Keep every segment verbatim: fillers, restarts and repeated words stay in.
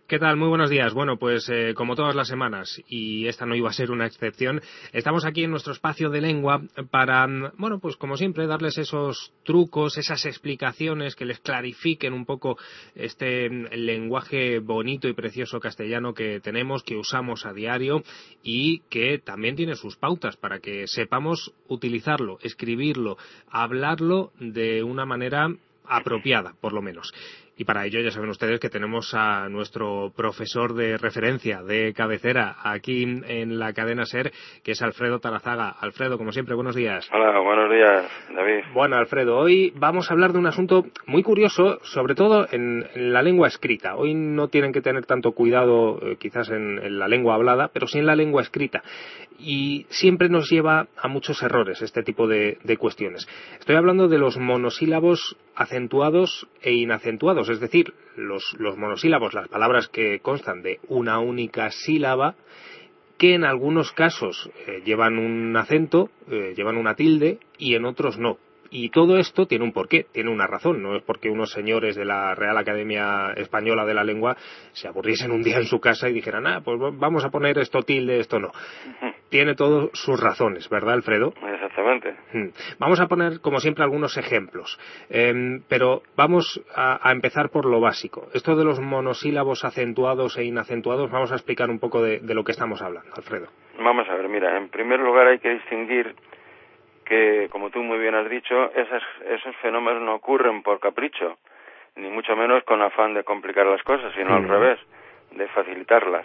¿Qué tal? Muy buenos días. Bueno, pues eh, como todas las semanas, y esta no iba a ser una excepción, estamos aquí en nuestro espacio de lengua para, bueno, pues como siempre, darles esos trucos, esas explicaciones que les clarifiquen un poco este lenguaje bonito y precioso castellano que tenemos, que usamos a diario y que también tiene sus pautas para que sepamos utilizarlo, escribirlo, hablarlo de una manera apropiada, por lo menos. Y para ello ya saben ustedes que tenemos a nuestro profesor de referencia, de cabecera, aquí en la cadena SER, que es Alfredo Tarazaga. Alfredo, como siempre, buenos días. Hola, buenos días, David. Bueno, Alfredo, hoy vamos a hablar de un asunto muy curioso, sobre todo en, en la lengua escrita. Hoy no tienen que tener tanto cuidado eh, quizás en, en la lengua hablada, pero sí en la lengua escrita. Y siempre nos lleva a muchos errores este tipo de, de cuestiones. Estoy hablando de los monosílabos acentuados e inacentuados, es decir, los, los monosílabos, las palabras que constan de una única sílaba, que en algunos casos eh, llevan un acento, eh, llevan una tilde, y en otros no. Y todo esto tiene un porqué, tiene una razón. No es porque unos señores de la Real Academia Española de la Lengua se aburriesen un día en su casa y dijeran, ah, pues vamos a poner esto tilde, esto no. Tiene todas sus razones, ¿verdad, Alfredo? Exactamente. Vamos a poner, como siempre, algunos ejemplos. Eh, pero vamos a, a empezar por lo básico. Esto de los monosílabos acentuados e inacentuados, vamos a explicar un poco de, de lo que estamos hablando, Alfredo. Vamos a ver, mira, en primer lugar hay que distinguir que, como tú muy bien has dicho, esas, esos fenómenos no ocurren por capricho, ni mucho menos con afán de complicar las cosas, sino mm. al revés, de facilitarlas.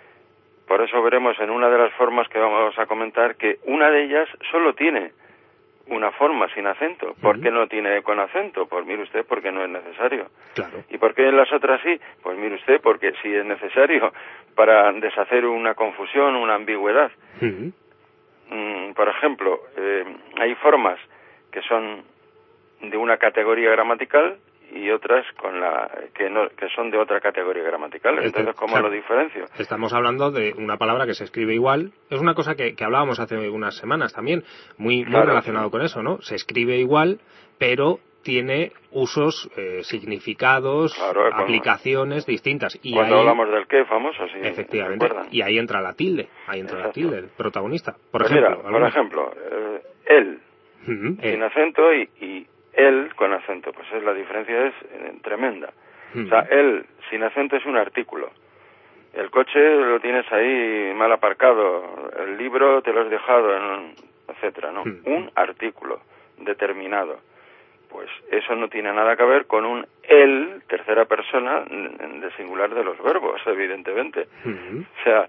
Por eso veremos en una de las formas que vamos a comentar que una de ellas solo tiene una forma sin acento. ¿Por qué no tiene con acento? Pues mire usted, porque no es necesario. Claro. ¿Y por qué en las otras sí? Pues mire usted, porque sí es necesario para deshacer una confusión, una ambigüedad. Uh-huh. Mm, por ejemplo, eh, hay formas que son de una categoría gramatical y otras con la que no que son de otra categoría gramatical. Entonces, ¿cómo claro, lo diferencio? Estamos hablando de una palabra que se escribe igual. Es una cosa que, que hablábamos hace unas semanas también, muy, muy claro, relacionado sí. con eso, ¿no? Se escribe igual, pero tiene usos, eh, significados, claro, aplicaciones cuando, distintas. Y cuando ahí, hablamos del qué famoso, sí. Efectivamente. ¿recuerdan? Y ahí entra la tilde, ahí entra Exacto. la tilde, el protagonista. Por pues ejemplo, mira, por ejemplo, eh, él, uh-huh, sin él. acento y, y él con acento, pues es la diferencia es eh, tremenda. Hmm. O sea, él sin acento es un artículo. El coche lo tienes ahí mal aparcado, el libro te lo has dejado, en, etcétera, ¿no? Hmm. Un artículo determinado. Pues eso no tiene nada que ver con un él, tercera persona, de singular de los verbos, evidentemente. Hmm. O sea,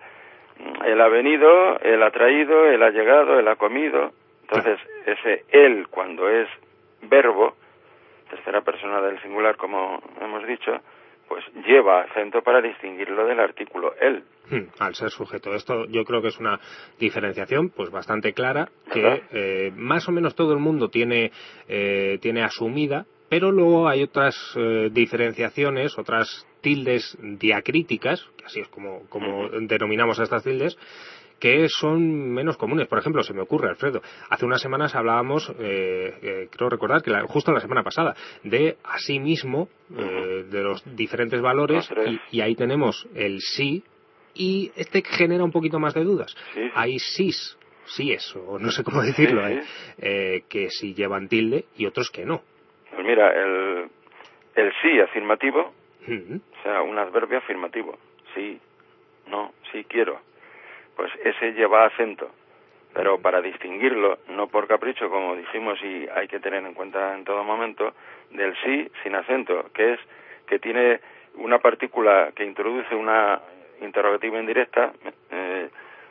él ha venido, él ha traído, él ha llegado, él ha comido. Entonces, claro. ese él, cuando es verbo, tercera persona del singular, como hemos dicho, pues lleva acento para distinguirlo del artículo él. Hmm, al ser sujeto. Esto yo creo que es una diferenciación pues bastante clara, ¿verdad? que eh, más o menos todo el mundo tiene, eh, tiene asumida, pero luego hay otras eh, diferenciaciones, otras tildes diacríticas, que así es como, como uh-huh. denominamos a estas tildes, que son menos comunes. Por ejemplo, se me ocurre, Alfredo, hace unas semanas hablábamos, eh, eh, creo recordar que la, justo la semana pasada, de asimismo, eh, de los diferentes valores, y, y ahí tenemos el sí, y este genera un poquito más de dudas. Sí, sí. Hay sís, síes, o no sé cómo decirlo, sí, sí. eh, eh, que sí llevan tilde y otros que no. Pues mira, el, el sí afirmativo, uh-huh. o sea, un adverbio afirmativo, sí, no, sí quiero, pues ese lleva acento, pero para distinguirlo, no por capricho, como dijimos y hay que tener en cuenta en todo momento, del sí sin acento, que es que tiene una partícula que introduce una interrogativa indirecta. Eh,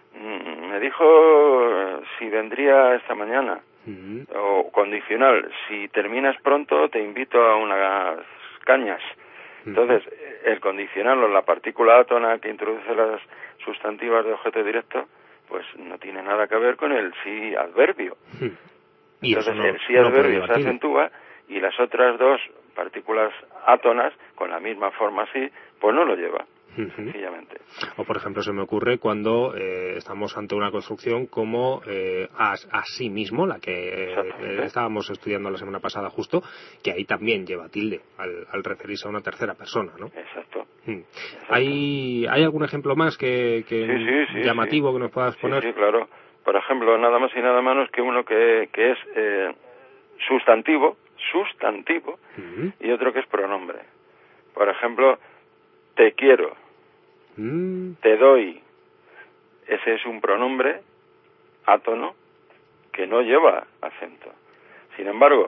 me dijo si vendría esta mañana, uh-huh. o condicional, si terminas pronto te invito a unas cañas. Entonces, el condicional o la partícula átona que introduce las sustantivas de objeto directo, pues no tiene nada que ver con el sí adverbio. ¿Y Entonces, no, el sí no adverbio se acentúa y las otras dos partículas átonas, con la misma forma sí, pues no lo lleva. uh-huh. sencillamente. O, por ejemplo, se me ocurre cuando eh, estamos ante una construcción como eh, a, a sí mismo, la que eh, estábamos estudiando la semana pasada justo, que ahí también lleva tilde al, al referirse a una tercera persona, ¿no? Exacto. Hmm. ¿Hay, ¿Hay algún ejemplo más que, que sí, sí, sí, llamativo sí. que nos puedas poner? Sí, sí, claro. Por ejemplo, nada más y nada menos que uno que, que es eh, sustantivo, sustantivo, uh-huh. y otro que es pronombre. Por ejemplo, te quiero, mm. te doy. Ese es un pronombre átono que no lleva acento. Sin embargo,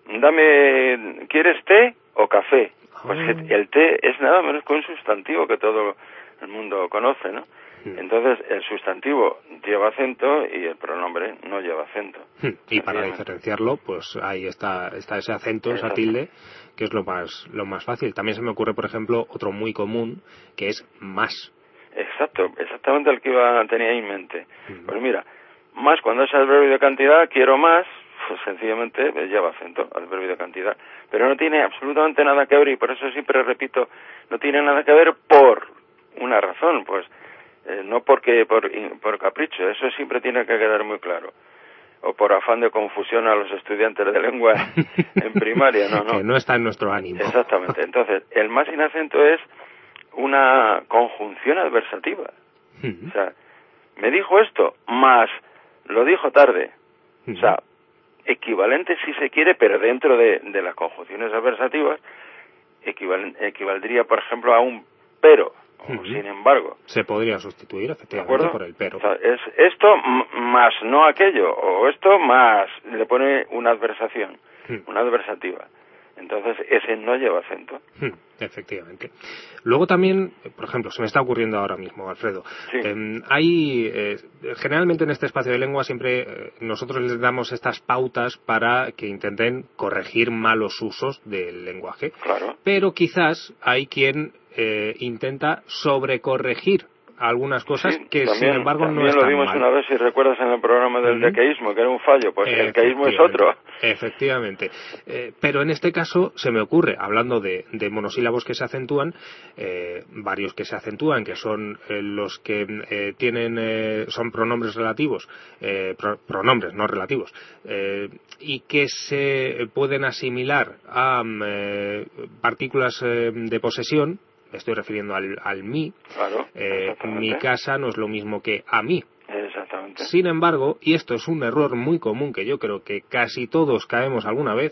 dame, ¿quieres té o café? Pues oh. el té es nada menos que un sustantivo que todo el mundo conoce, ¿no? Entonces, el sustantivo lleva acento y el pronombre no lleva acento. Y para diferenciarlo, pues ahí está, está ese acento, esa tilde, que es lo más, lo más fácil. También se me ocurre, por ejemplo, otro muy común, que es más. Exacto, exactamente el que iba, tenía en mente. Uh-huh. Pues mira, más cuando es adverbio de cantidad, quiero más, pues sencillamente lleva acento, adverbio de cantidad. Pero no tiene absolutamente nada que ver, y por eso siempre repito, no tiene nada que ver por una razón, pues Eh, no porque por, por capricho, eso siempre tiene que quedar muy claro, o por afán de confusión a los estudiantes de lengua en primaria, no, no. Que no está en nuestro ánimo. Exactamente, entonces, el más sin acento es una conjunción adversativa. Uh-huh. O sea, me dijo esto, más lo dijo tarde. Uh-huh. O sea, equivalente si se quiere, pero dentro de, de las conjunciones adversativas, equival, equivaldría, por ejemplo, a un pero. Uh-huh. Sin embargo, se podría sustituir efectivamente por el pero. O sea, es esto m- más no aquello, o esto más le pone una adversación, uh-huh. una adversativa. Entonces ese no lleva acento. Uh-huh. Efectivamente. Luego también, por ejemplo, se me está ocurriendo ahora mismo, Alfredo. Sí. Eh, hay eh, generalmente en este espacio de lengua siempre eh, nosotros les damos estas pautas para que intenten corregir malos usos del lenguaje. Claro. Pero quizás hay quien Eh, intenta sobrecorregir algunas cosas sí, que también, sin embargo no están mal. También lo vimos mal. una vez, si recuerdas, en el programa del uh-huh. dequeísmo, que era un fallo, pues el dequeísmo es otro. Efectivamente. Eh, pero en este caso se me ocurre, hablando de, de monosílabos que se acentúan, eh, varios que se acentúan, que son eh, los que eh, tienen, eh, son pronombres relativos, eh, pro, pronombres no relativos, eh, y que se pueden asimilar a eh, partículas eh, de posesión. Me estoy refiriendo al, al mí. Claro, eh, mi casa no es lo mismo que a mí. Exactamente. Sin embargo, y esto es un error muy común que yo creo que casi todos caemos alguna vez,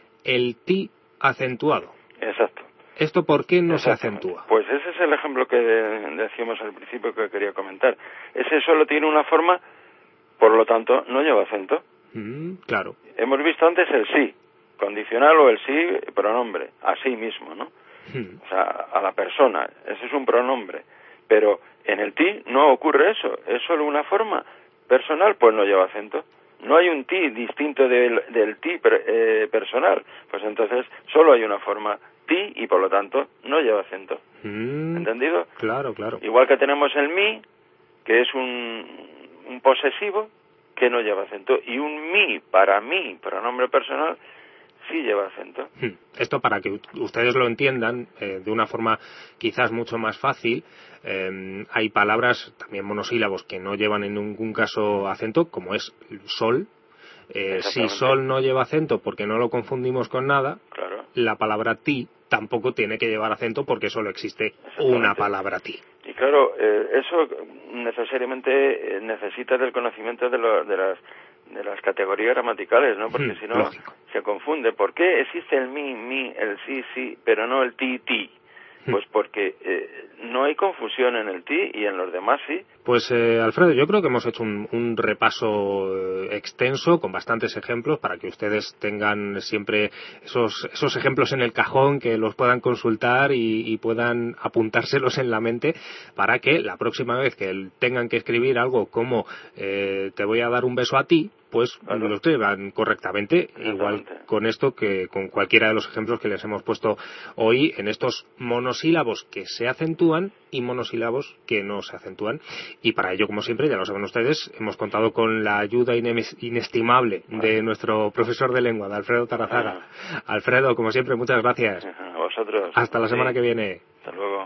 el ti acentuado. Exacto. ¿Esto por qué no se acentúa? Pues ese es el ejemplo que decíamos al principio que quería comentar. Ese solo tiene una forma, por lo tanto, no lleva acento. Mm, claro. Hemos visto antes el sí, condicional, o el sí pronombre, a sí mismo, ¿no? O sea, a la persona, ese es un pronombre, pero en el ti no ocurre eso, es solo una forma personal, pues no lleva acento. No hay un ti distinto del, del ti per, eh, personal, pues entonces solo hay una forma ti y por lo tanto no lleva acento. Mm, ¿entendido? Claro, claro. Igual que tenemos el mi, que es un, un posesivo que no lleva acento, y un mi para mí, pronombre personal, sí lleva acento. Esto para que ustedes lo entiendan eh, de una forma quizás mucho más fácil. Eh, hay palabras, también monosílabos, que no llevan en ningún caso acento, como es sol. Eh, si sol no lleva acento porque no lo confundimos con nada, claro. La palabra ti tampoco tiene que llevar acento porque solo existe una palabra ti. Y claro, eh, eso necesariamente necesita del conocimiento de, lo, de las de las categorías gramaticales, ¿no? Porque hmm, si no lógico. Se confunde. ¿Por qué existe el mi, mi, el sí, sí, pero no el ti, ti? Pues porque eh, no hay confusión en el ti y en los demás sí. Pues eh, Alfredo, yo creo que hemos hecho un, un repaso eh, extenso con bastantes ejemplos para que ustedes tengan siempre esos, esos ejemplos en el cajón, que los puedan consultar y, y puedan apuntárselos en la mente para que la próxima vez que tengan que escribir algo como eh, te voy a dar un beso a ti, pues claro. Lo escriban correctamente, igual con esto que con cualquiera de los ejemplos que les hemos puesto hoy en estos monosílabos que se acentúan y monosílabos que no se acentúan. Y para ello, como siempre, ya lo saben ustedes, hemos contado con la ayuda inestimable de nuestro profesor de lengua, de Alfredo Tarrazaga. Alfredo, como siempre, muchas gracias. A vosotros. Hasta la semana sí. que viene. Hasta luego.